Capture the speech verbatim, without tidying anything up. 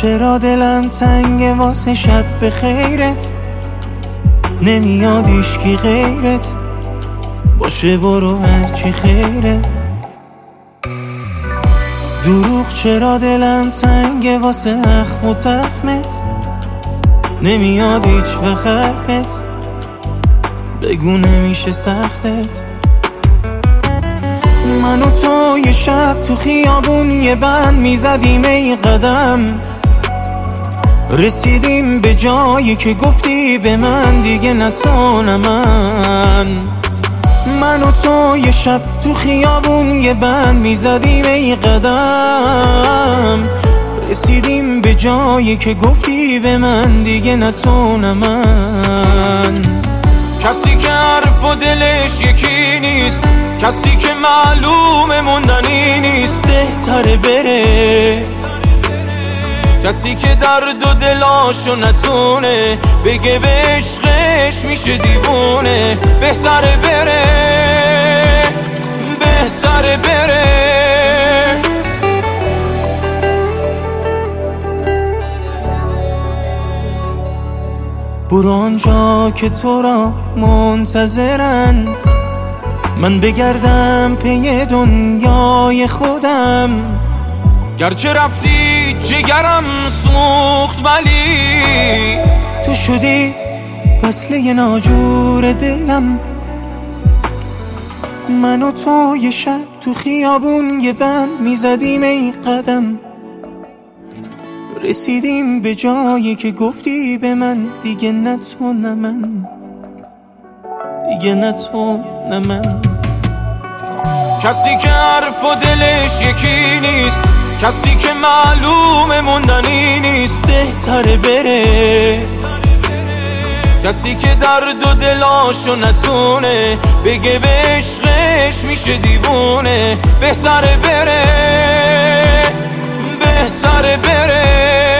چرا دلم تنگه واسه شب به خیرت، نمیاد هیچکی غیرت باشه، برو هرچی خیره. دروغ چرا دلم تنگه واسه اخم و تخمت، نمیاد هیچ وقت حرفت، بگو نمیشه سختت. من و تو یه شب تو خیابون یه بند میزدیم ای قدم، رسیدیم به جایی که گفتی به من دیگه نه تو نه من. من و تو یه شب تو خیابون یه بند میزدیم ای قدم، رسیدیم به جایی که گفتی به من دیگه نه تو نه من. کسی که حرف و دلش یکی نیست، کسی که معلوم موندنی نیست، بهتره بره. کسی که درد و دلاشو نتونه بگه به عشقش میشه دیوونه، بهتره بره، بهتره بره. برو آنجا که تو را منتظرن، من بگردم پی دنیای خودم. گرچه رفتی جگرم سوخت ولی تو شدی وصله ناجور دلم. من و تو یه شب تو خیابون یه بند میزدیم ای قدم، رسیدیم به جایی که گفتی به من دیگه نه تو نه من، دیگه نه تو نه من. کسی که حرف و دلش یکی نیست، کسی که معلوم موندنی نیست، بهتره بره. کسی که درد و دلاشو نتونه بگه به عشقش میشه دیوونه، بهتره بره، بهتره بره.